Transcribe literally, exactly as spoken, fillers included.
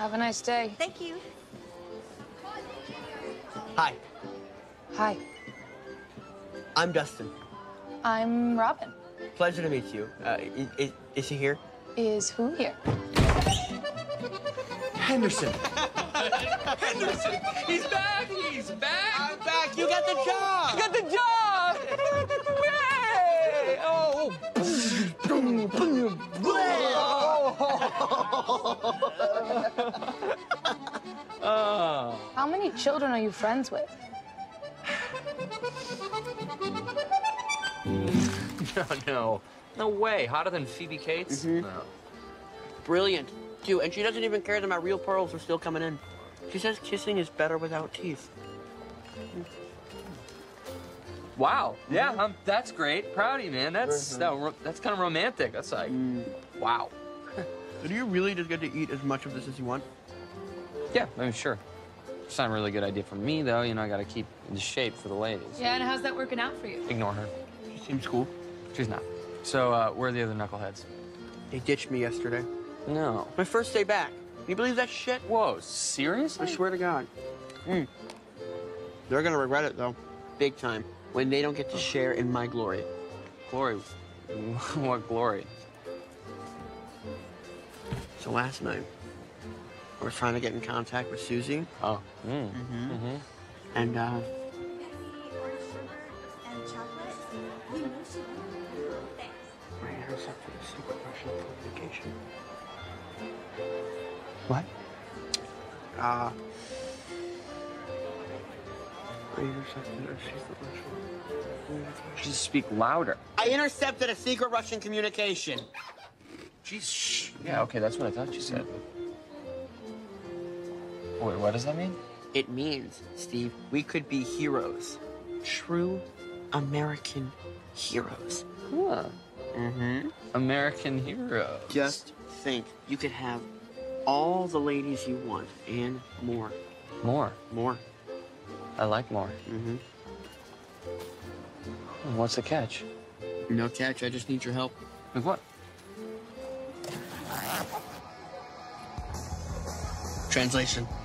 Have a nice day. Thank you. Hi, Hi, I'm Dustin. I'm Robin. Pleasure to meet you. Uh, is, is, is he here? Is who here? Henderson. Henderson! He's back! He's back! I'm back. You got the job. You got the job! Yay! Oh! Oh. How many children are you friends with? No, no. No way. Hotter than Phoebe Cates? Mhm. No. Brilliant, too. And she doesn't even care that my real pearls are still coming in. She says kissing is better without teeth. Wow. Yeah, um, that's great. Proud of you, man. That's that, ro- that's kind of romantic. That's like, Mm. wow. So do you really just get to eat as much of this as you want? Yeah, I mean, sure. It's not a really good idea for me, though. You know, I got to keep in shape for the ladies. Yeah, and how's that working out for you? Ignore her. She seems cool. She's not. So, uh, where are the other knuckleheads? They ditched me yesterday. No. My first day back. Can you believe that shit? Whoa, seriously? I swear to God. Mm. They're gonna regret it, though. Big time. When they don't get to share in my glory. Glory. What glory? So last night, I was trying to get in contact with Susie. Oh. Mm. Mm-hmm. Mm-hmm. And, uh, Pepsi, orange sugar, and chocolate. We know she will. Thanks. I intercepted a secret Russian communication. What? Uh, I intercepted a secret Russian communication. Just speak louder. I intercepted a secret Russian communication. Jeez, shh. Yeah, okay, that's what I thought you said. Wait, what does that mean? It means, Steve, we could be heroes. True American heroes. Huh. Mm-hmm. American heroes. Just think, you could have all the ladies you want and more. More. More. I like more. Mm-hmm. What's the catch? No catch, I just need your help. With what? Translation.